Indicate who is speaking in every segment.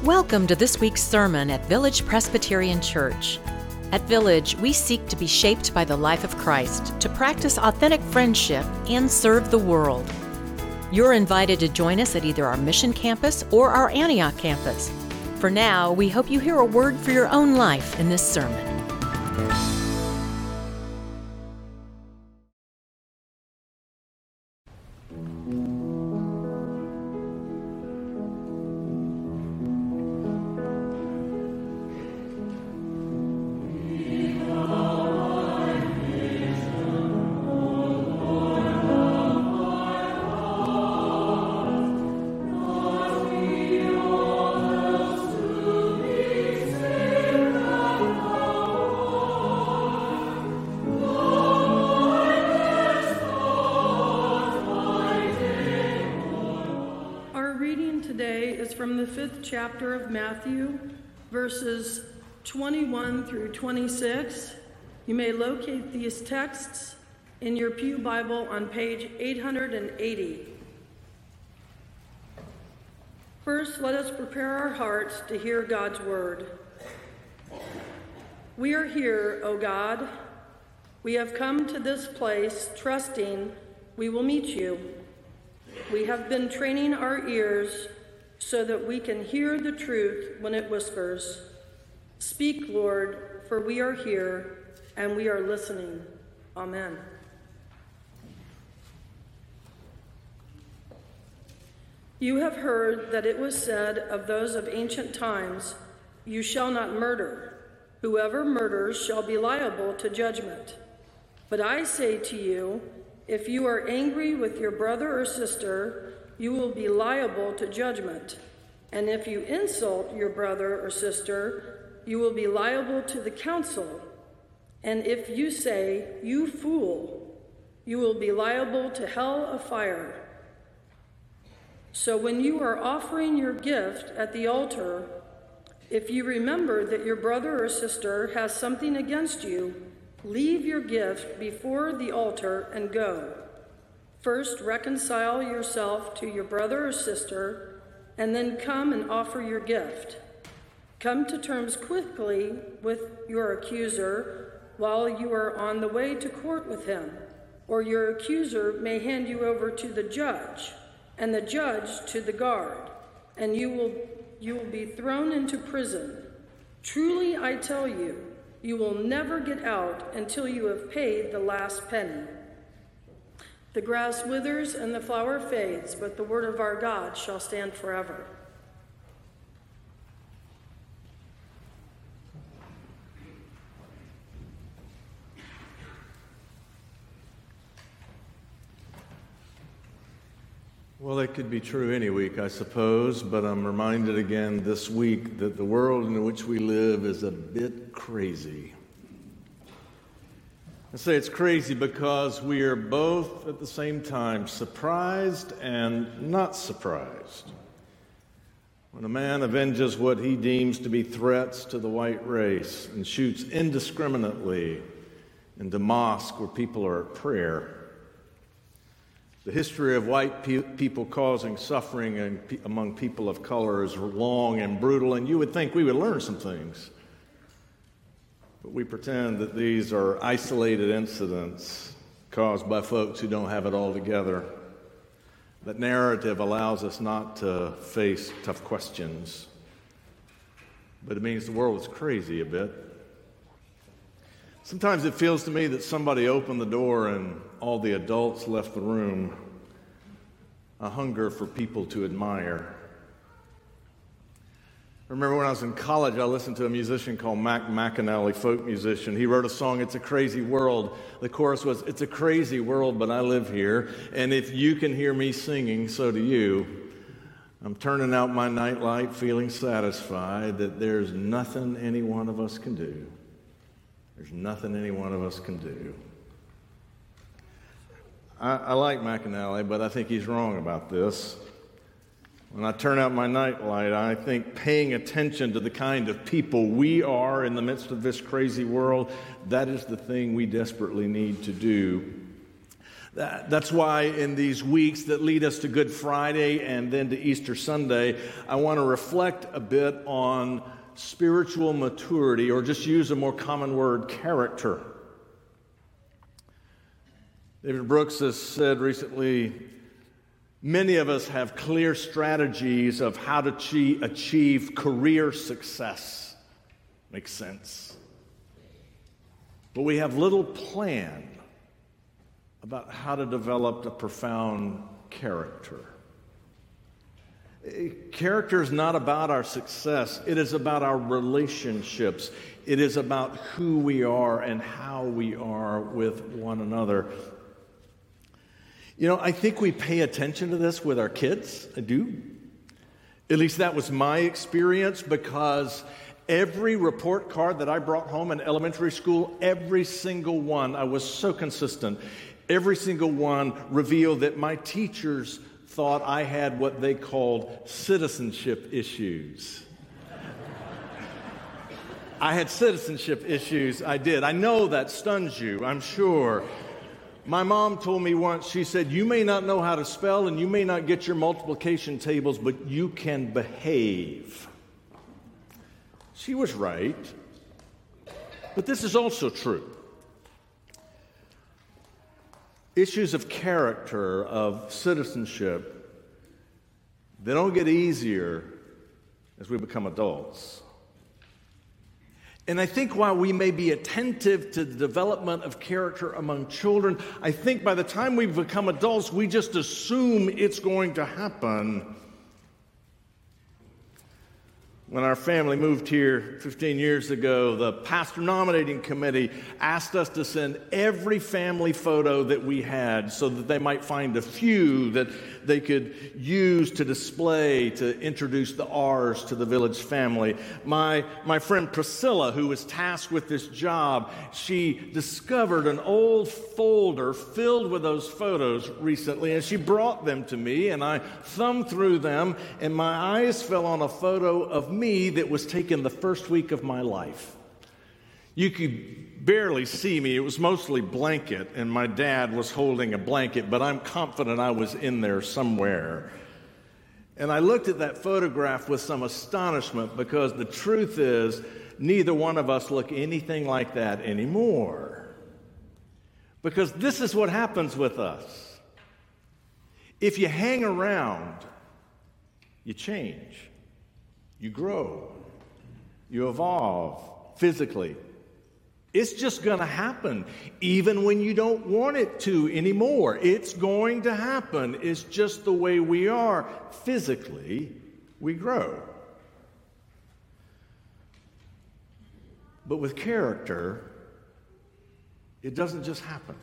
Speaker 1: Welcome to this week's sermon at Village Presbyterian Church. At Village, we seek to be shaped by the life of Christ, to practice authentic friendship, and serve the world. You're invited to join us at either our Mission Campus or our Antioch campus. For now, we hope you hear a word for your own life in this sermon.
Speaker 2: From the 5th chapter of Matthew, verses 21 through 26. You may locate these texts in your Pew Bible on page 880. First, let us prepare our hearts to hear God's word. We are here, O God. We have come to this place trusting we will meet you. We have been training our ears so that we can hear the truth when it whispers. Speak, Lord, for we are here and we are listening. Amen. You have heard that it was said of those of ancient times, "You shall not murder. Whoever murders shall be liable to judgment." But I say to you, if you are angry with your brother or sister, you will be liable to judgment. And if you insult your brother or sister, you will be liable to the council. And if you say, "You fool," you will be liable to hell of fire. So when you are offering your gift at the altar, if you remember that your brother or sister has something against you, leave your gift before the altar and go. First, reconcile yourself to your brother or sister, and then come and offer your gift. Come to terms quickly with your accuser while you are on the way to court with him, or your accuser may hand you over to the judge, and the judge to the guard, and you will be thrown into prison. Truly, I tell you, you will never get out until you have paid the last penny. The grass withers and the flower fades, but the word of our God shall stand forever.
Speaker 3: Well, it could be true any week, I suppose, but I'm reminded again this week that the world in which we live is a bit crazy. I say it's crazy because we are both at the same time surprised and not surprised. When a man avenges what he deems to be threats to the white race and shoots indiscriminately into mosques where people are at prayer. The history of white people causing suffering among people of color is long and brutal, and you would think we would learn some things. But we pretend that these are isolated incidents caused by folks who don't have it all together. That narrative allows us not to face tough questions. But it means the world is crazy a bit. Sometimes it feels to me that somebody opened the door and all the adults left the room, a hunger for people to admire. I remember when I was in college, I listened to a musician called Mac McAnally, folk musician. He wrote a song, "It's a Crazy World." The chorus was, "It's a crazy world, but I live here. And if you can hear me singing, so do you. I'm turning out my nightlight, feeling satisfied that there's nothing any one of us can do. There's nothing any one of us can do." I like McAnally, but I think he's wrong about this. When I turn out my nightlight, I think paying attention to the kind of people we are in the midst of this crazy world, that is the thing we desperately need to do. That's why in these weeks that lead us to Good Friday and then to Easter Sunday, I want to reflect a bit on spiritual maturity, or just use a more common word, character. David Brooks has said recently, many of us have clear strategies of how to achieve career success. Makes sense. But we have little plan about how to develop a profound character. Character is not about our success. It is about our relationships. It is about who we are and how we are with one another. You know, I think we pay attention to this with our kids. I do. At least that was my experience, because every report card that I brought home in elementary school, every single one, I was so consistent. Every single one revealed that my teachers thought I had what they called citizenship issues. I had citizenship issues, I did. I know that stuns you, I'm sure. My mom told me once, she said, you may not know how to spell and you may not get your multiplication tables, but you can behave. She was right. But this is also true. Issues of character, of citizenship, they don't get easier as we become adults. And I think while we may be attentive to the development of character among children, I think by the time we become adults, we just assume it's going to happen. When our family moved here 15 years ago, the pastor nominating committee asked us to send every family photo that we had so that they might find a few that they could use to display, to introduce the R's to the Village family. My friend Priscilla, who was tasked with this job, she discovered an old folder filled with those photos recently, and she brought them to me, and I thumbed through them, and my eyes fell on a photo of me that was taken the first week of my life. You could barely see me. It was mostly blanket, and my dad was holding a blanket, but I'm confident I was in there somewhere. And I looked at that photograph with some astonishment, because the truth is, neither one of us look anything like that anymore. Because this is what happens with us. If you hang around, you change. You grow, you evolve physically. It's just going to happen, even when you don't want it to anymore. It's going to happen. It's just the way we are. Physically, we grow. But with character, it doesn't just happen.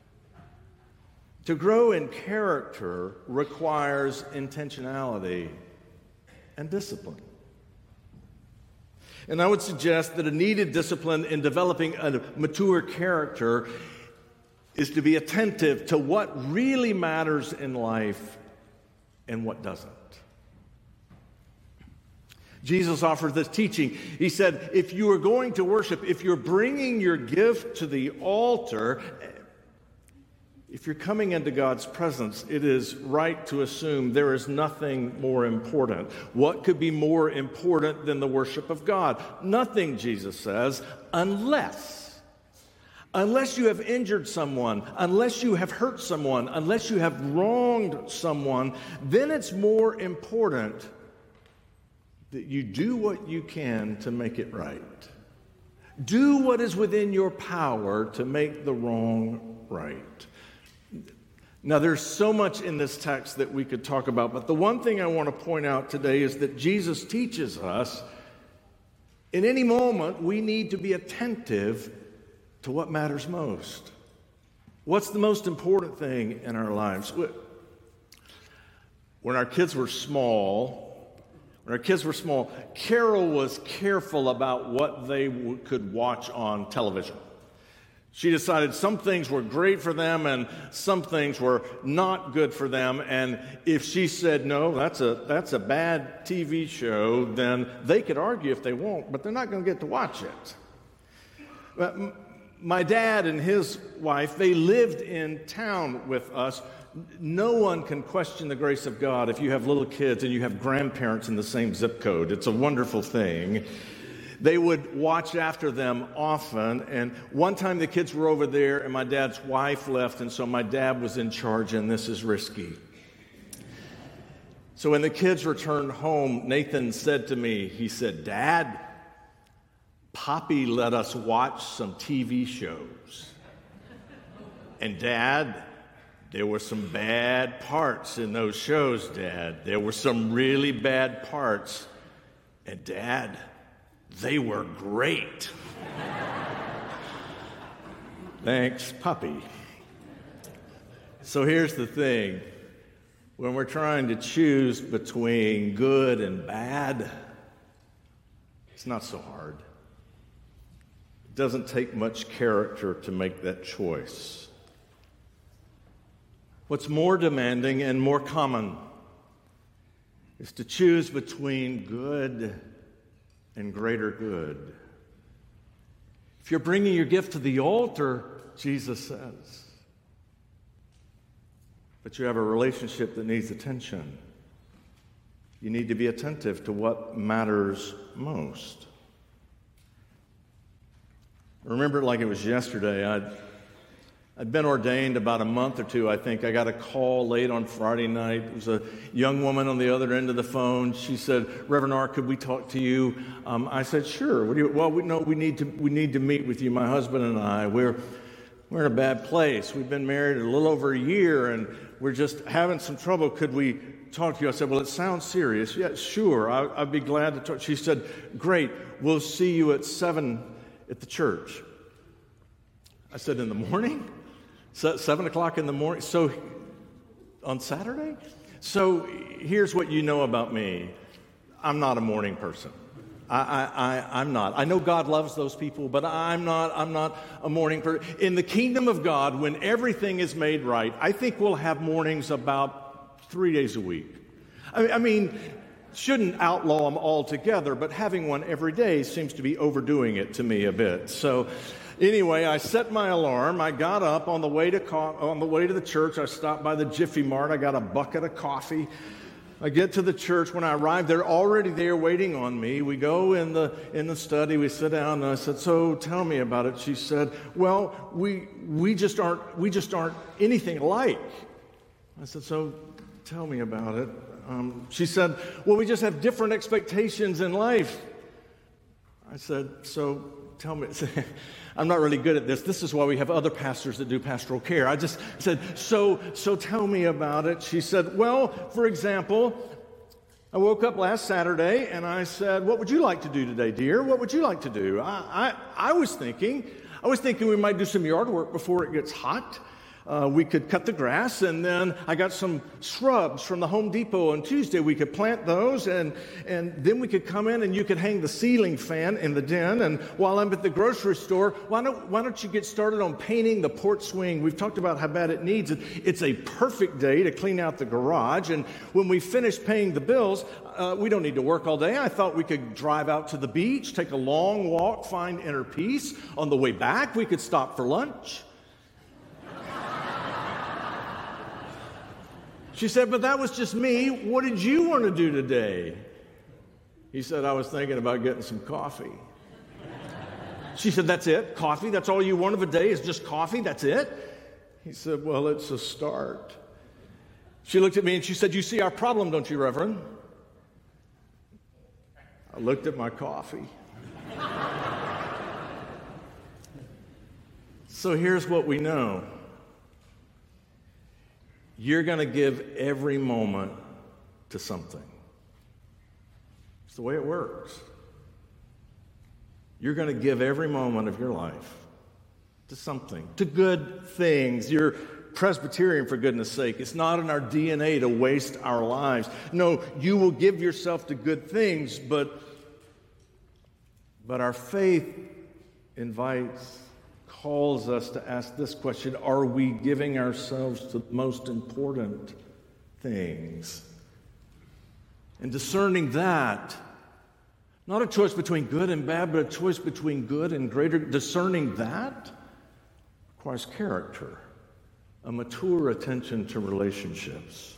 Speaker 3: To grow in character requires intentionality and discipline. And I would suggest that a needed discipline in developing a mature character is to be attentive to what really matters in life and what doesn't. Jesus offers this teaching. He said, if you are going to worship, if you're bringing your gift to the altar, if you're coming into God's presence, it is right to assume there is nothing more important. What could be more important than the worship of God? Nothing, Jesus says, unless you have injured someone, unless you have hurt someone, unless you have wronged someone, then it's more important that you do what you can to make it right. Do what is within your power to make the wrong right. Now, there's so much in this text that we could talk about, but the one thing I want to point out today is that Jesus teaches us in any moment we need to be attentive to what matters most. What's the most important thing in our lives? When our kids were small, Carol was careful about what they could watch on television. She decided some things were great for them and some things were not good for them. And if she said, no, that's a bad TV show, then they could argue if they want, but they're not going to get to watch it. But My dad and his wife, they lived in town with us. No one can question the grace of God if you have little kids and you have grandparents in the same zip code. It's a wonderful thing. They would watch after them often, and one time the kids were over there and my dad's wife left, and so my dad was in charge, and this is risky. So when the kids returned home, Nathan said to me, he said, "Dad, Poppy let us watch some TV shows. And Dad, there were some bad parts in those shows, Dad. There were some really bad parts. And Dad, they were great." Thanks, Poppy. So here's the thing. When we're trying to choose between good and bad, it's not so hard. It doesn't take much character to make that choice. What's more demanding and more common is to choose between good and greater good. If you're bringing your gift to the altar, Jesus says, but you have a relationship that needs attention, you need to be attentive to what matters most. I remember it like it was yesterday. I'd been ordained about a month or two, I think. I got a call late on Friday night. It was a young woman on the other end of the phone. She said, "Reverend R, could we talk to you?" I said, "Sure." We need to meet with you, my husband and I. We're in a bad place. We've been married a little over a year, and we're just having some trouble. Could we talk to you? I said, "Well, it sounds serious." "Yeah, sure. I'd be glad to talk." She said, "Great. We'll see you at 7 at the church." I said, "In the morning? 7 o'clock in the morning? So on Saturday?" So here's what you know about me. I'm not a morning person. I'm not. I know God loves those people, but I'm not a morning person. In the kingdom of God, when everything is made right, I think we'll have mornings about 3 days a week. I mean, shouldn't outlaw them altogether, but having one every day seems to be overdoing it to me a bit. So anyway, I set my alarm. I got up on the way to the church. I stopped by the Jiffy Mart. I got a bucket of coffee. I get to the church. When I arrive, they're already there waiting on me. We go in the study. We sit down, and I said, "So tell me about it." She said, "Well, we just aren't anything alike." I said, "So tell me about it." She said, "Well, we just have different expectations in life." I said, "So tell me." I'm not really good at this. This is why we have other pastors that do pastoral care. I just said, so tell me about it. She said, "Well, for example, I woke up last Saturday and I said, 'What would you like to do today, dear? What would you like to do?' I was thinking we might do some yard work before it gets hot. We could cut the grass, and then I got some shrubs from the Home Depot on Tuesday. We could plant those, and then we could come in and you could hang the ceiling fan in the den. And while I'm at the grocery store, why don't you get started on painting the porch swing? We've talked about how bad it needs it. It's a perfect day to clean out the garage. And when we finish paying the bills, we don't need to work all day. I thought we could drive out to the beach, take a long walk, find inner peace. On the way back, we could stop for lunch." She said, "But that was just me. What did you want to do today?" He said, "I was thinking about getting some coffee." She said, "That's it? Coffee? That's all you want of a day is just coffee? That's it?" He said, "Well, it's a start." She looked at me and she said, "You see our problem, don't you, Reverend?" I looked at my coffee. So here's what we know. You're going to give every moment to something. It's the way it works. You're going to give every moment of your life to something, to good things. You're Presbyterian, for goodness sake. It's not in our DNA to waste our lives. No, you will give yourself to good things, but our faith calls us to ask this question: are we giving ourselves to the most important things? And discerning that, not a choice between good and bad, but a choice between good and greater, discerning that requires character, a mature attention to relationships.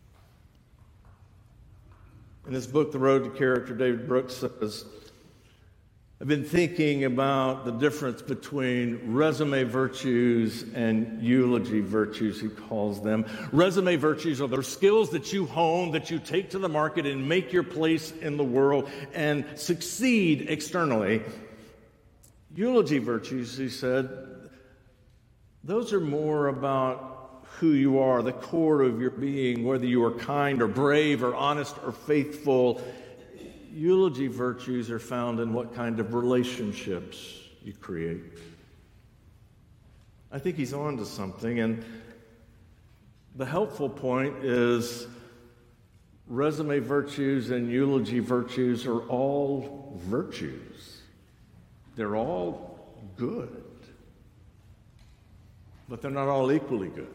Speaker 3: In his book, The Road to Character, David Brooks says, I've been thinking about the difference between resume virtues and eulogy virtues, he calls them. Resume virtues are those skills that you hone, that you take to the market and make your place in the world and succeed externally. Eulogy virtues, he said, those are more about who you are, the core of your being, whether you are kind or brave or honest or faithful. Eulogy virtues are found in what kind of relationships you create. I think he's on to something, and the helpful point is resume virtues and eulogy virtues are all virtues. They're all good, but they're not all equally good.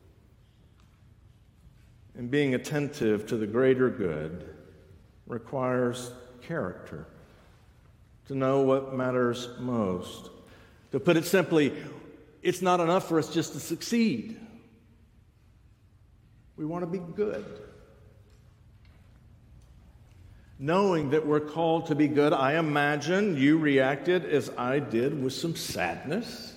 Speaker 3: And being attentive to the greater good requires character, to know what matters most. To put it simply, it's not enough for us just to succeed. We want to be good. Knowing that we're called to be good, I imagine you reacted as I did with some sadness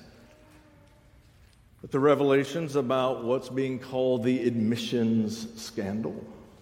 Speaker 3: at the revelations about what's being called the admissions scandal.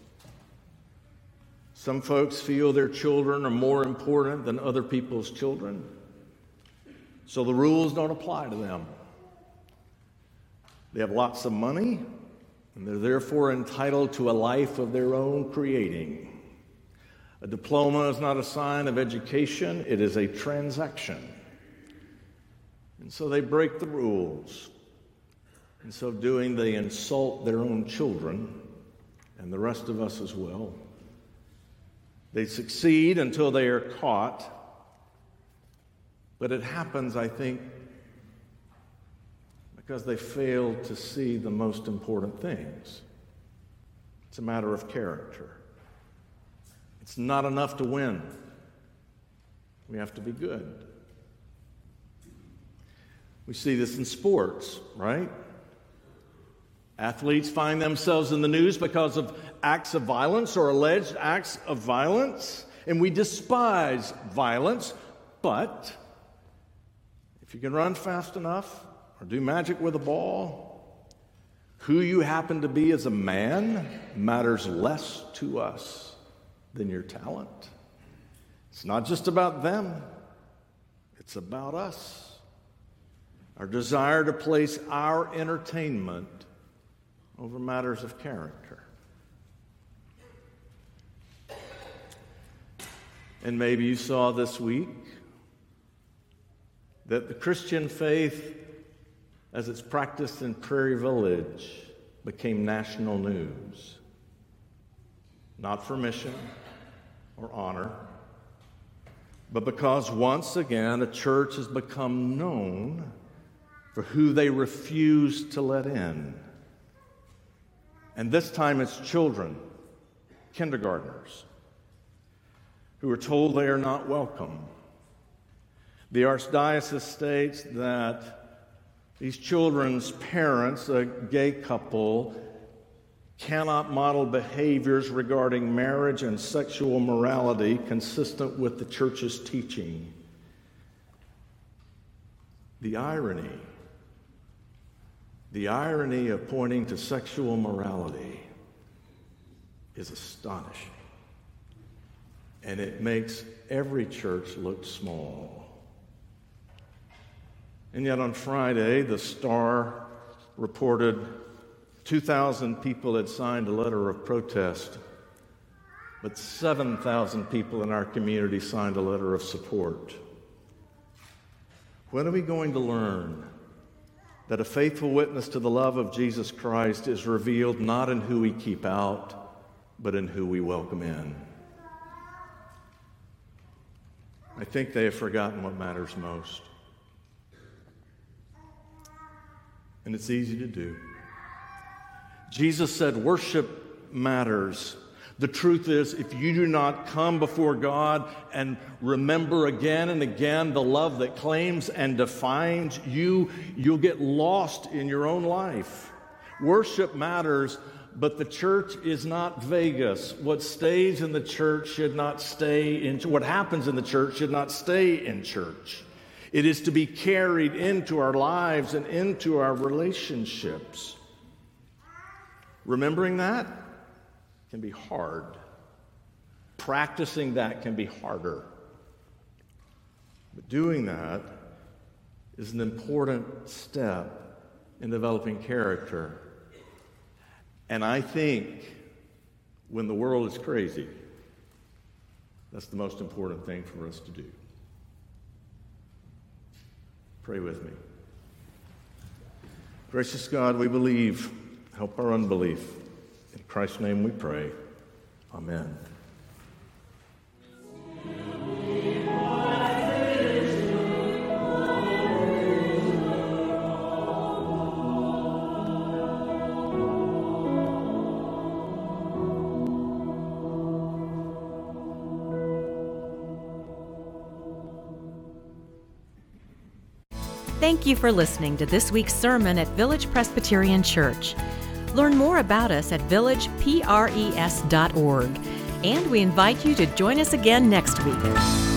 Speaker 3: Some folks feel their children are more important than other people's children, so the rules don't apply to them. They have lots of money, and they're therefore entitled to a life of their own creating. A diploma is not a sign of education, it is a transaction. And so they break the rules. In so doing, they insult their own children and the rest of us as well. They succeed until they are caught, but it happens, I think, because they fail to see the most important things. It's a matter of character. It's not enough to win. We have to be good. We see this in sports, right? Athletes find themselves in the news because of acts of violence or alleged acts of violence, and we despise violence, but if you can run fast enough or do magic with a ball, who you happen to be as a man matters less to us than your talent. It's not just about them, it's about us. Our desire to place our entertainment over matters of character. And maybe you saw this week that the Christian faith, as it's practiced in Prairie Village, became national news. Not for mission or honor, but because once again a church has become known for who they refuse to let in. And this time it's children, kindergartners, who are told they are not welcome. The Archdiocese states that these children's parents, a gay couple, cannot model behaviors regarding marriage and sexual morality consistent with the church's teaching. The irony of pointing to sexual morality is astonishing. And it makes every church look small. And yet on Friday, the Star reported 2,000 people had signed a letter of protest, but 7,000 people in our community signed a letter of support. When are we going to learn that a faithful witness to the love of Jesus Christ is revealed not in who we keep out, but in who we welcome in? I think they have forgotten what matters most. And it's easy to do. Jesus said worship matters. The truth is, if you do not come before God and remember again and again the love that claims and defines you, you'll get lost in your own life. Worship matters, but the church is not Vegas. What stays in the church should not stay in, what happens in the church should not stay in church. It is to be carried into our lives and into our relationships. Remembering that can be hard. Practicing that can be harder. But doing that is an important step in developing character. And I think when the world is crazy, that's the most important thing for us to do. Pray with me. Gracious God, we believe. Help our unbelief. In Christ's name we pray. Amen.
Speaker 1: Thank you for listening to this week's sermon at Village Presbyterian Church. Learn more about us at villagepres.org, and we invite you to join us again next week.